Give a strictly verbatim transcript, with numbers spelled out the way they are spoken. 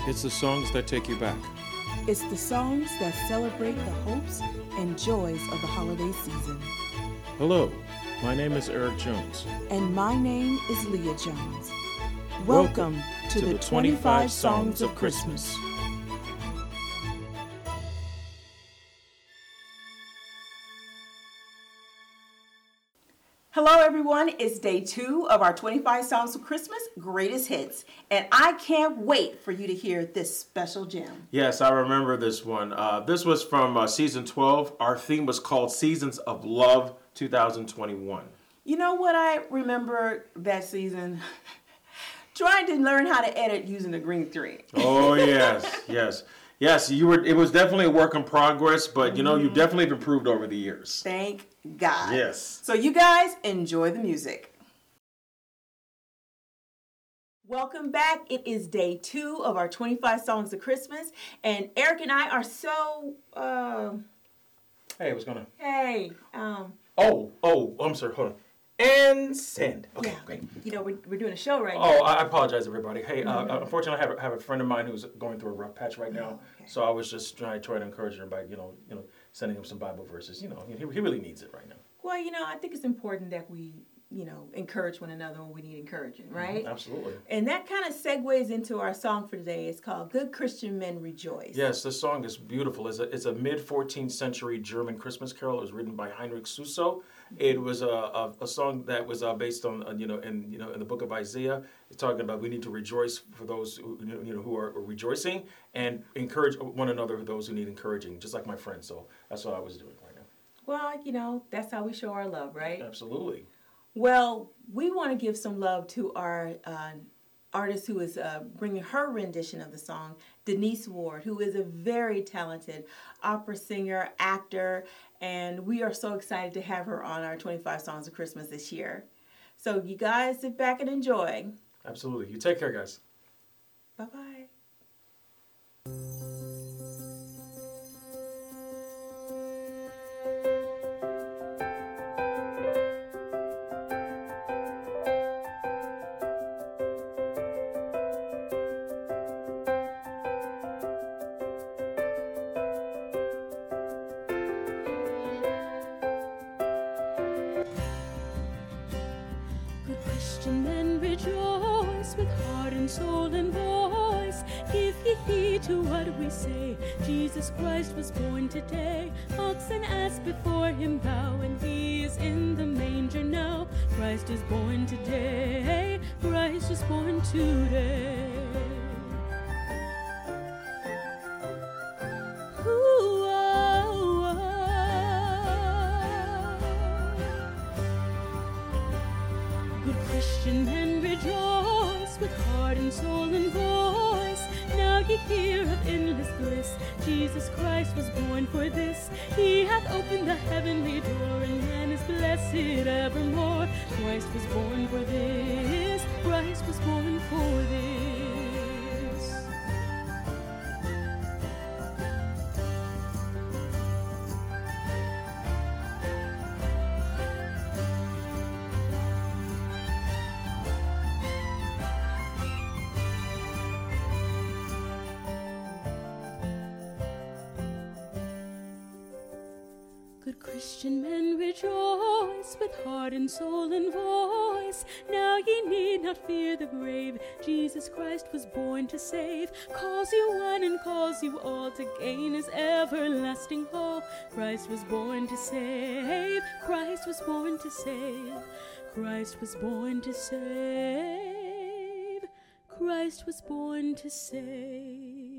It's the songs that take you back. It's the songs that celebrate the hopes and joys of the holiday season. Hello, my name is Eric Jones. And my name is Leah Jones. Welcome, Welcome to, to the the twenty-five Songs of Christmas. Hello, everyone. It's day two of our twenty-five Songs of Christmas Greatest Hits, and I can't wait for you to hear this special gem. Yes, I remember this one. Uh, this was from uh, season twelve. Our theme was called Seasons of Love twenty twenty-one. You know what I remember that season? Trying to learn how to edit using the green screen. Oh, yes, yes. Yes, you were. It was definitely a work in progress, but, you know, you definitely have improved over the years. Thank God. Yes. So you guys enjoy the music. Welcome back. It is day two of our twenty-five Songs of Christmas, and Eric and I are so, uh, Hey, what's going on? hey, um, Oh, oh, I'm sorry. Hold on. And send. Okay, yeah, great. you know, we're, we're doing a show right now. Oh, I apologize, everybody. Hey, uh, unfortunately, I have a, have a friend of mine who's going through a rough patch right now. Okay. So I was just trying, trying to encourage her by, you know, you know, sending him some Bible verses. You know, he, he really needs it right now. Well, you know, I think it's important that we, you know, encourage one another when we need encouraging, right? Absolutely. And that kind of segues into our song for today. It's called Good Christian Men Rejoice. Yes, this song is beautiful. It's a, it's a mid-fourteenth century German Christmas carol. It was written by Heinrich Suso. It was a, a, a song that was uh, based on, uh, you know, in you know in the book of Isaiah. It's talking about we need to rejoice for those who, you know, who are rejoicing and encourage one another for those who need encouraging, just like my friend. So that's what I was doing right now. Well, you know, that's how we show our love, right? Absolutely. Well, we want to give some love to our uh, artist who is uh, bringing her rendition of the song, Denise Ward, who is a very talented opera singer, actor, and we are so excited to have her on our twenty-five Songs of Christmas this year. So you guys sit back and enjoy. Absolutely. You take care, guys. Bye-bye. Christian men, rejoice with heart and soul and voice. Give ye heed to what we say. Jesus Christ was born today. Ox and ass before him bow, and he is in the manger now. Christ is born today. Christ is born today. Ooh, oh, oh. Good Christian men, rejoice with heart and soul and voice. Now ye hear of endless bliss. Jesus Christ was born for this. He hath opened the heavenly door, and man is blessed evermore. Christ was born for this. Christ was born for this. Good Christian men, rejoice with heart and soul and voice. Now ye need not fear the grave. Jesus Christ was born to save. Calls you one and calls you all to gain his everlasting hope. Christ was born to save. Christ was born to save. Christ was born to save. Christ was born to save.